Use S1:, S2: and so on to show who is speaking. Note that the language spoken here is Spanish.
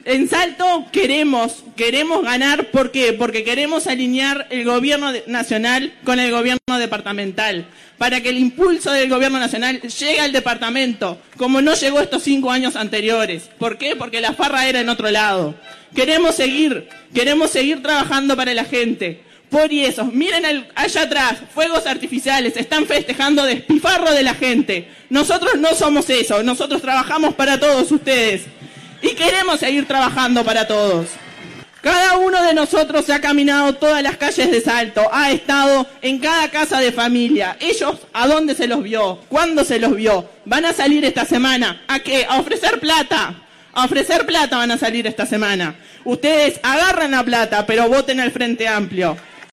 S1: En Salto queremos ganar, ¿por qué? Porque queremos alinear el gobierno nacional con el gobierno departamental, para que el impulso del gobierno nacional llegue al departamento, como no llegó estos 5 años anteriores. ¿Por qué? Porque la farra era en otro lado. Queremos seguir trabajando para la gente. Por eso, miren allá atrás, fuegos artificiales, están festejando despifarro de la gente. Nosotros no somos eso, nosotros trabajamos para todos ustedes. Y queremos seguir trabajando para todos. Cada uno de nosotros ha caminado todas las calles de Salto, ha estado en cada casa de familia. Ellos, ¿a dónde se los vio? ¿Cuándo se los vio? Van a salir esta semana. ¿A qué? A ofrecer plata. A ofrecer plata van a salir esta semana. Ustedes agarran la plata, pero voten al Frente Amplio.